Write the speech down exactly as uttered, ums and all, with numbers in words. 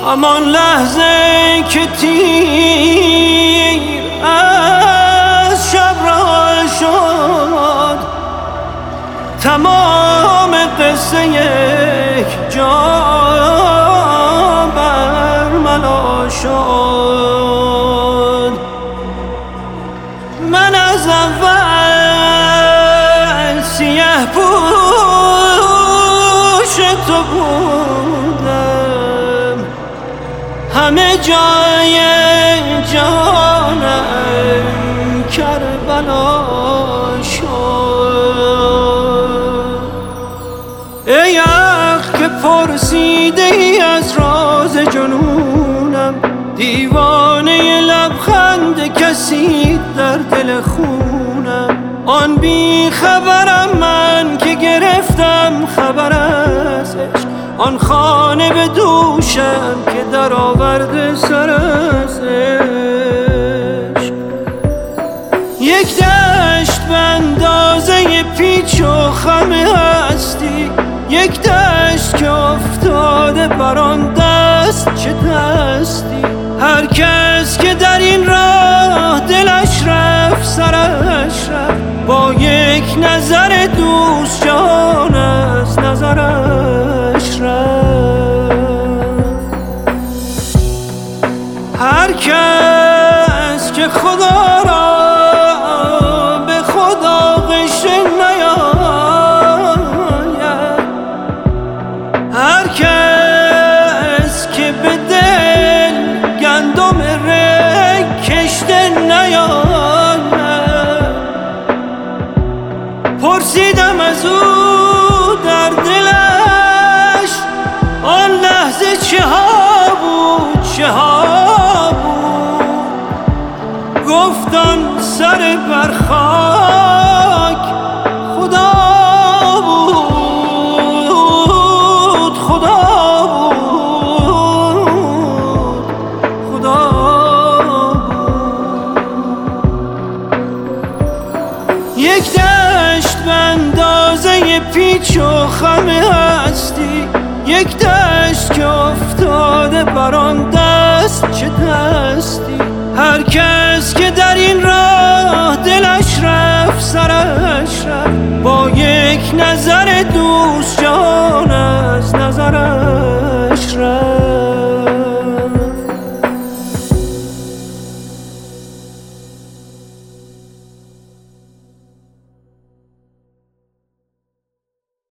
همان لحظه که تیر از شب را شد، تمام قصه یک جا برملا شد. من از اول سیه پوش تو بودم، همه جای جانم کربلا شد. ای عقل که پرسیده ای از راز جنونم، دیوانه لبخند کسی در دل خونم. آن بی خبرم من که گرفتم خبر از عشق، آن خانه به دوشم که در آورده سر از عشق. یک دشت به اندازه پیچ و خم هستی، یک دشت که افتاده بر آن دست چه دستی. هر کس که در این راه دلش رفت سرش رفت، با یک نظر دوست جان از نظرش رفت. هر کس که خدا را به خدا غشه نیاید، هر کس که به دل گندم رگ کشته نیاید، پرسیدم از او در دلش آن لحظه چه ها بود چه ها بود. گفت آن سر بر خاک خدا بود خدا بود خدا بود. یک دشت به اندازه پیچ و خم هستی، یک دشت که افتاده بر آن دست چه دستی. هر کس که در این راه دلش رفت سرش رفت، با یک نظر دوست جان